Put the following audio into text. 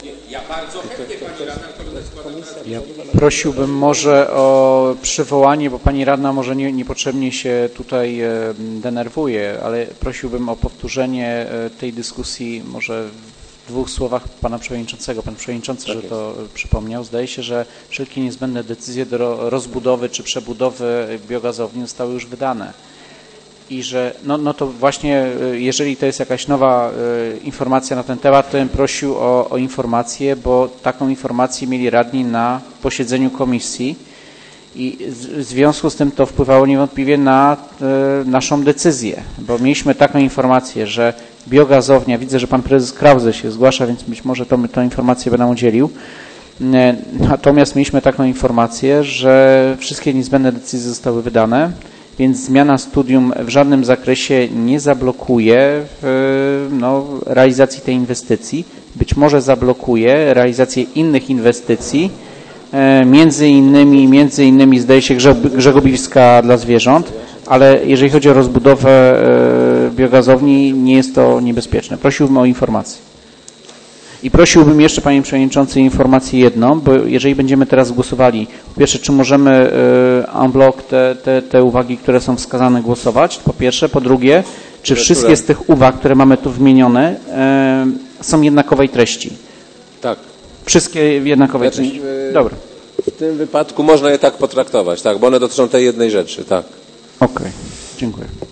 Ja bardzo chętnie, pani radna, ja prosiłbym może o przywołanie, bo pani radna może niepotrzebnie się tutaj denerwuje, ale prosiłbym o powtórzenie tej dyskusji może w dwóch słowach pana przewodniczącego. Pan przewodniczący, tak że to przypomniał. Zdaje się, że wszelkie niezbędne decyzje do rozbudowy czy przebudowy biogazowni zostały już wydane. I że no to właśnie, jeżeli to jest jakaś nowa informacja na ten temat, to bym prosił o informację, bo taką informację mieli radni na posiedzeniu komisji i w związku z tym to wpływało niewątpliwie na naszą decyzję, bo mieliśmy taką informację, że biogazownia, widzę, że pan prezes Krause się zgłasza, więc być może tą informację będę udzielił. Natomiast mieliśmy taką informację, że wszystkie niezbędne decyzje zostały wydane, więc zmiana studium w żadnym zakresie nie zablokuje realizacji tej inwestycji. Być może zablokuje realizację innych inwestycji, między innymi zdaje się grzegowiska dla zwierząt, ale jeżeli chodzi o rozbudowę biogazowni, nie jest to niebezpieczne. Prosiłbym o informację. I prosiłbym jeszcze, panie przewodniczący, informację jedną, bo jeżeli będziemy teraz głosowali, po pierwsze, czy możemy en bloc te uwagi, które są wskazane, głosować, po pierwsze. Po drugie, czy wszystkie z tych uwag, które mamy tu wymienione, są jednakowej treści? Tak. Wszystkie jednakowej treści. Dobra. W tym wypadku można je tak potraktować, tak, bo one dotyczą tej jednej rzeczy, tak. Okej, dziękuję.